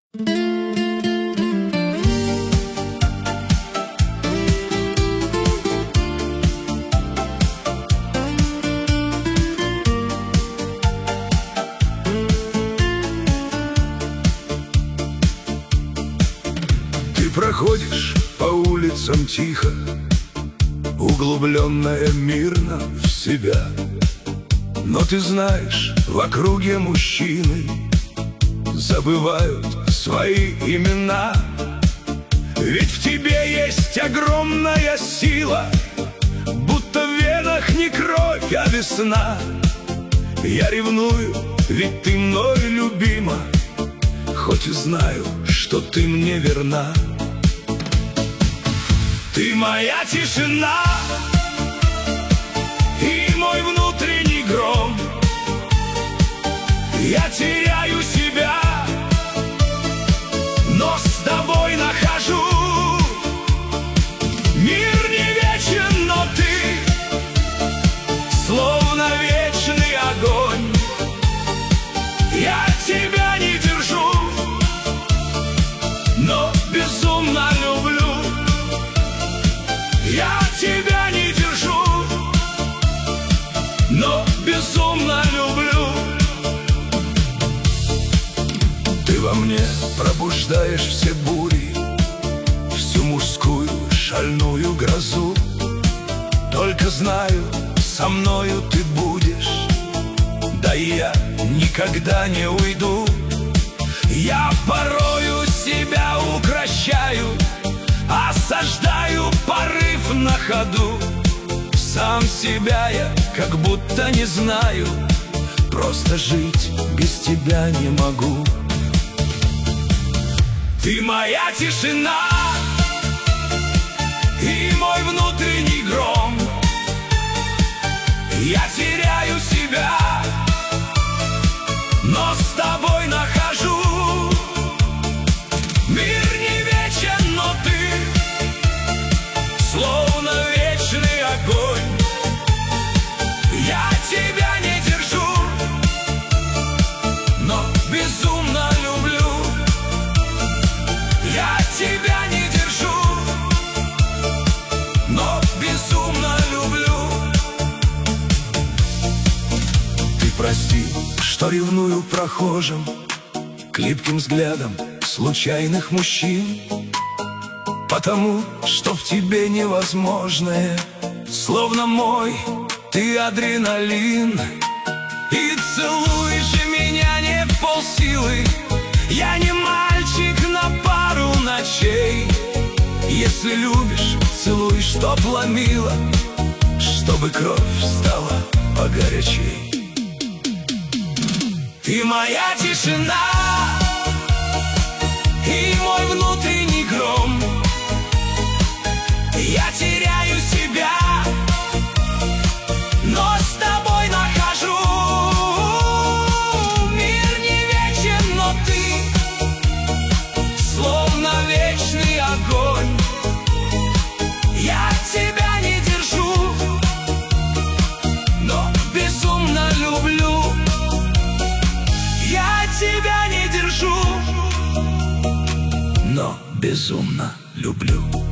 Ты проходишь по улицам тихо, углубленная мирно в себя. Но ты знаешь, в округе мужчины забывают свои имена. Ведь в тебе есть огромная сила, будто в венах не кровь, а весна. Я ревную, ведь ты мною любима, хоть и знаю, что ты мне верна. Ты моя тишина и мой внутренний гром. Я теряю себя, но с тобой нахожу. Мир не вечен, но ты словно вечный огонь. Я тебя не держу, но безумно люблю. Я тебя не держу, но безумно люблю. Ты во мне пробуждаешь все бури, всю мужскую шальную грозу. Только знаю, со мною ты будешь, да и я никогда не уйду. Я порою себя укрощаю, осаждаю порыв на ходу. Сам себя я как будто не знаю, просто жить без тебя не могу. Ты моя тишина и мой внутренний гром. Я теряю себя, но с тобой нахожу. Мир не вечен, но ты словно вечный огонь. Я тебя не держу, но безумно люблю. Я тебя не держу, но безумно люблю. Ты прости, что ревную прохожим к липким взглядам случайных мужчин, потому что в тебе невозможное, словно мой ты адреналин. И целуй же меня не в полсилы, я не мальчик на пару ночей. Если любишь, целуй, чтоб ломило, чтобы кровь стала погорячей. Ты моя тишина и мой внутренний гром. Я теряю себя, но с тобой нахожу. Мир не вечен, но ты словно вечный огонь. Я тебя не держу, но безумно люблю. Я тебя не держу, но безумно люблю.